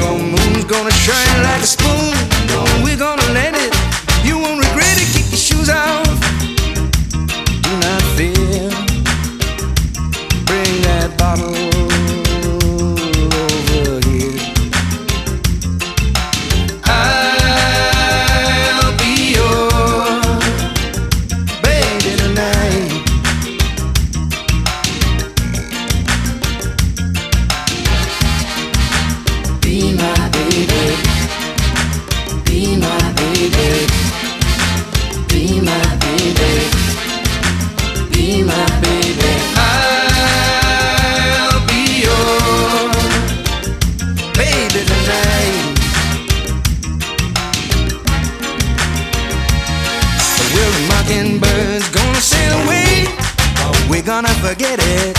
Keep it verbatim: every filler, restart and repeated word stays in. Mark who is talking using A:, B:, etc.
A: Your moon's gonna shine like a spoon. We're gonna let it. You won't regret it. Kick your shoes off. Do not fear. Bring that bottle over here. I'll be your baby tonight. Be my baby. Be my baby. Be my baby. Be my baby. I'll be your baby tonight. We're mockingbirds gonna sail away. We're gonna forget it.